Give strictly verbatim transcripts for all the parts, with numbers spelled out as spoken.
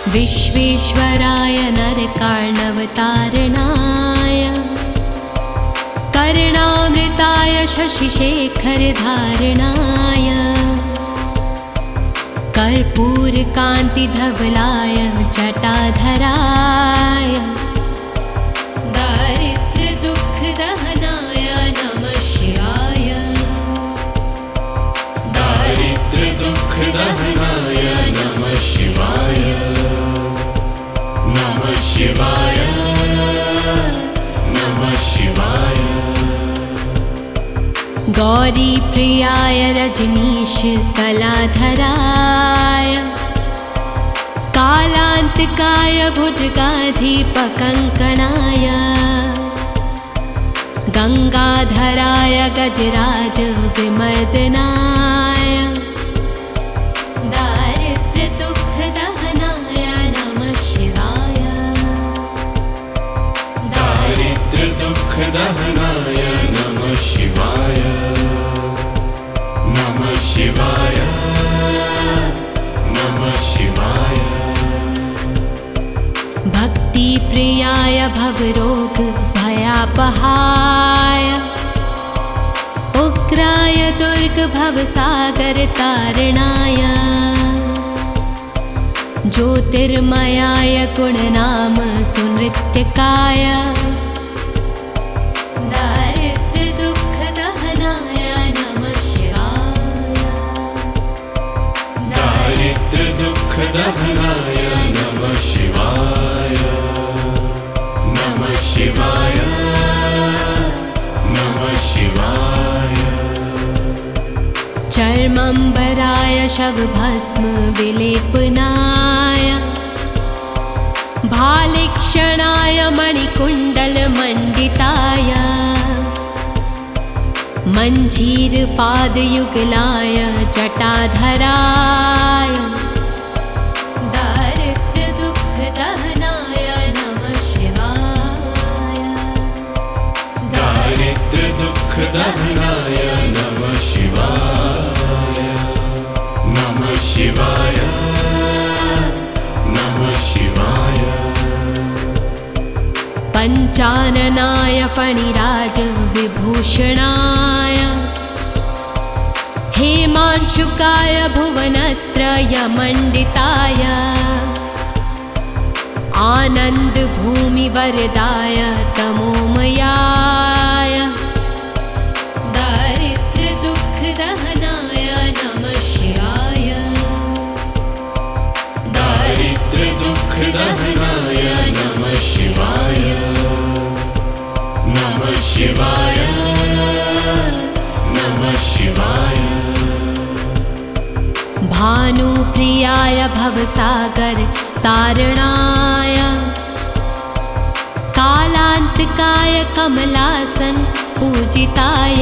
विश्वेश्वराय नरकार्णवतारणाय कर्णामृताय शशिशेखरधारणाय कर्पूरकान्तिधवलाय जटाधराय दारिद्र्यदुःखदहनाय नमः शिवाय दारिद्र्यदुःखदहनाय नमः शिवाय नमः शिवाय नमः शिवाय गौरीप्रियाय रजनीश कलाधराय कालान्तकाय भुजगाधिपकङ्कणाय गंगाधराय गजराज विमर्दनाय दारिद्र्यदुःखदहनाय नमः शिवाय दारिद्र्यदुःखदहनाय नमः शिवाय नमः शिवाय नमः शिवाय भक्तिप्रियाय भवरोग भयापहाय उग्राय दुर्ग भवसागर तारणाय ज्योतिर्मयाय गुणनाम सुनृत्यकाय दारिद्र्यदुःखदहनाय नमः शिवाय दारिद्र्यदुःखदहनाय नमः शिवाय नमः शिवाय नमः शिवाय चर्मंबराय शवभस्म विलेपनाय भालिक्षणाय मणिकुण्डलमण्डिताय मञ्जीरपादयुगलाय जटाधराय दारिद्र्यदुःखदहनाय नमः शिवाय दारिद्र्यदुःखदहनाय नमः शिवाय नमः शिवाय नमः शिवाय पञ्चाननाय फणिराज विभूषणाय हेमांशुकाय भुवनत्रयमण्डिताय आनन्दभूमिवरदाय तमोमयाय दारिद्र्यदुःखदहनाय नमः शिवाय दारिद्र्यदुःखदहनाय नमः शिवाय नमः शिवाय नमः शिवाय भानुप्रियाय भवसागर तारणाय कालान्तकाय कमलासन पूजिताय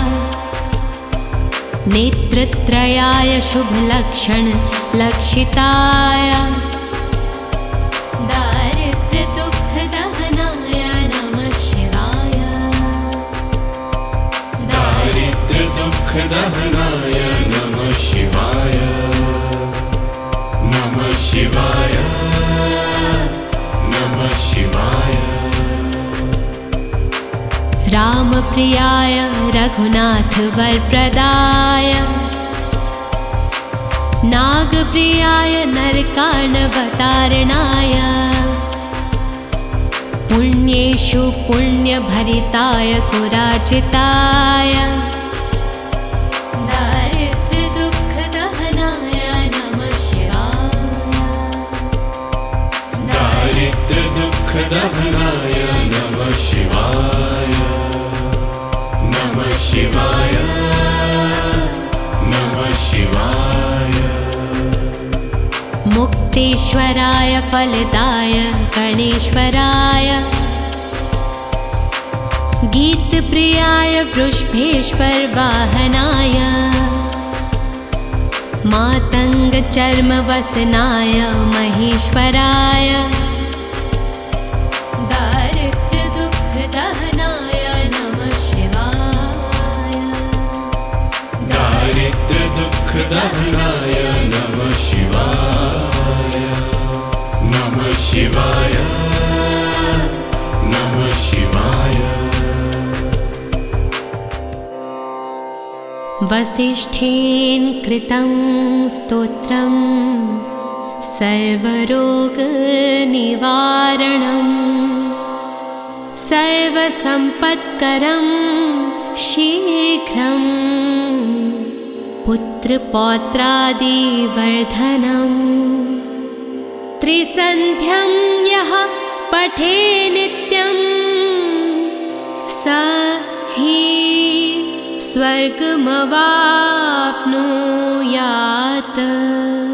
नेत्रत्रयाय शुभलक्षण लक्षिताय दारिद्र्यदुःखदहनाय नमः शिवाय दारिद्र्यदुःखदहनाय नमः शिवाय नमः शिवाय नमः शिवाय रामप्रियाय रघुनाथ वरप्रदाय नागप्रियाय नरकार्णवतारणाय पुण्येषु पुण्यभरिताय सुरार्चिताय दारिद्र्यदुःखदहनाय नमः शिवाय दारिद्र्यदुःखदहनाय नमः शिवाय नमः शिवाय नमः शिवाय मुक्तेश्वराय फलदाय गणेश्वराय गीतप्रियाय वृषभेश्वर वाहनाय मातङ्गचर्मवसनाय महेश्वराय दारिद्र्यदुःखदहनाय नमः शिवाय दारिद्र्यदुःखदहनाय नमः शिवाय नमः शिवाय नमः शिवाय। वसिष्ठेन कृतं स्तोत्रम् सर्वरोगनिवारणम् सर्वसम्पत्करं शीघ्रं पुत्रपौत्रादिवर्धनम् त्रिसन्ध्यं यः पठे नित्यं स हि स्वर्गमवाप्नुयात्।